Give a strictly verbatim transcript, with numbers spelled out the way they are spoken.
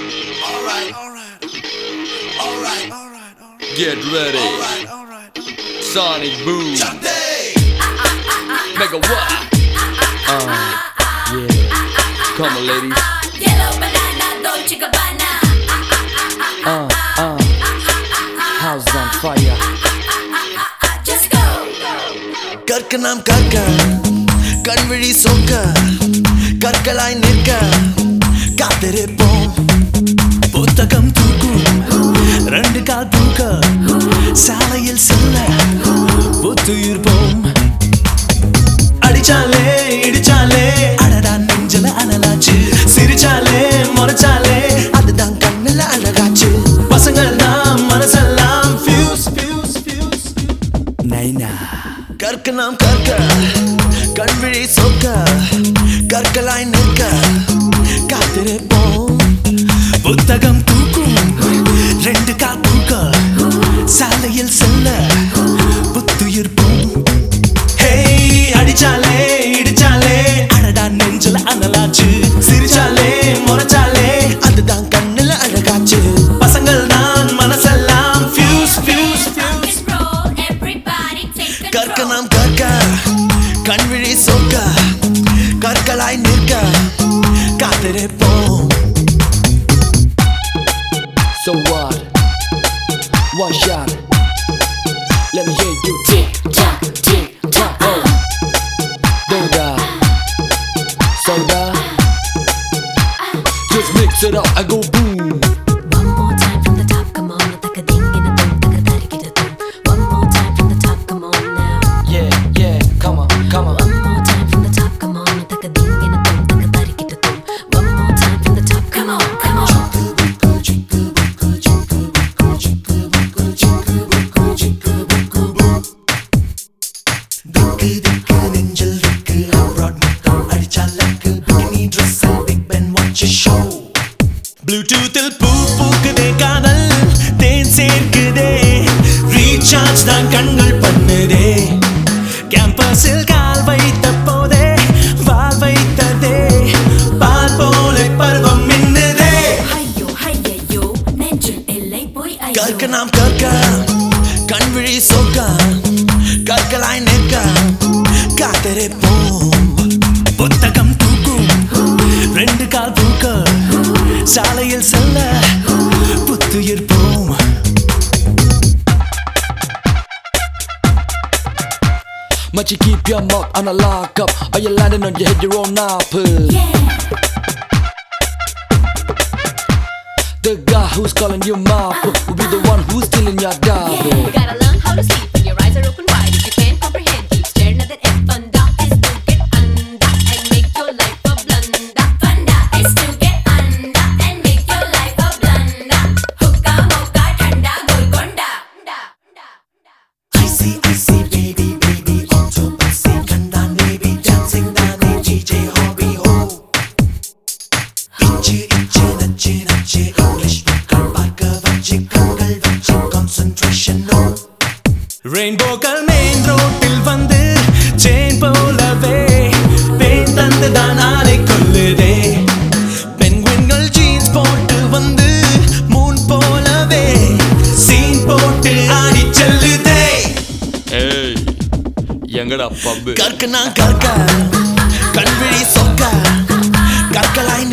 Alright, alright, alright, alright, alright. Get ready. Alright, alright. Sonic Boom. Chante. Make a what? Uh, yeah. Come on, ladies. Yellow banana, Dolce Gabbana. Uh, uh. House on fire. Just go. கற்கனாம் கற்க கண்விழி சொக்க கற்களாய் நிற்க காத்திருப்போம். புத்தகம் தூக்கும் ரெண்டு கால் தூக்க சாலையில் செல்ல புத்துயிர்ப்போம். அடிச்சாலே இடிச்சாலே அடடா நெஞ்சல அனலாச்சு. சிரிச்சாலே முறைச்சாலே அதுதான் கண்ணுல அழகாச்சு. பசங்கள் தான் மனசெல்லாம் ஃபியூஸ் ஃபியூஸ் ஃபியூஸ் நைனா. கற்க நாம் கற்க கண்விழி சொக்க கற்களாய் நிற்க காத்திருப்போம். புத்தகம் தூக்கும் ரெண்டு கால் தூக்க சாலையில் செல்ல புத்துயிர்ப்போம். ஹே அடிச்சாலே இடிச்சாலே அடடா நெஞ்சல அனலாச்சு. சிரிச்சாலே முறைச்சாலே அதுதான் கண்ணுல அழகாச்சு. பசங்கள் தான் மனசெல்லாம் ஃபியூஸ் ஃபியூஸ் ஃபியூஸ். கற்க நாம் கற்க கண்விழி சொக்க கற்களாய் நிற்க காத்திருப்போம். So what? One shot. Let me hear you tick tock, tick tock. Oh, Doda, soda. Just mix it up. I go boom. One more time from the top, come on. Like a ding in a dum, like a daddy get a dum. One more time from the top, come on now. Yeah, yeah. Come on, come on. One more time from the top, come on. Like a ding in a dum, like a daddy get a dum. One more time from the top, come on, come on. திக்கு திக்கு நெஞ்சில் திக்கு abroad முத்தம் அடிச்சாலக்கு bikini dress and big ben watch a show. ப்ளூடூத்தில் பூ பூக்குதே காதல் தேன் சேர்க்குதே recharge தான் கண்கள் பண்ணுதே. கேம்பஸில் கால் வைத்த போதே வால் வைத்ததே பால் போல பருவம் மின்னுதே. ஐயோ ஐயையோ நெஞ்சில் எல்லை போய் ஐயோ. கற்க நாம் கற்க கண்விழி சொக்க கற்களாய் நிற்க காத்திருப்போம். புத்தகம் தூக்கும் ரெண்டு கால் தூக்க சாலையில் செல்ல புத்துயிர்ப்போம். Must you keep your mouth on a lock up, or you landing on your head your own apple? Yeah. The guy who's calling you Marple will be the one who's stealing your double. You gotta learn how to sleep when your eyes are open wide. If you can't comprehend, keep staring at that F. Funda is to get under and make your life a blunder. Funda is to get under and make your life a blunder. Hookah, mocha, thanda, golconda. Icy icy baby baby auto bussy kanda baby dancing dane D J hobby ho. Inchi inchi nachi nachi English மக்கள் பார்க்க வச்சு கண்கள் வச்சு concentration no. ரெயின்போக்கள் main ரோட்டில் வந்து chain போலவே pain தந்து தான் ஆளை கொல்லுதே. பெண்குயின்கள் ஜீன்ஸ் போட்டு வந்து மூன் போலவே சீன் போட்டு ஆடி செல்லுதே. Hey, எங்கடா பப்பு? கற்க நான் கற்க கண்விழி சொக்க கற்களாய்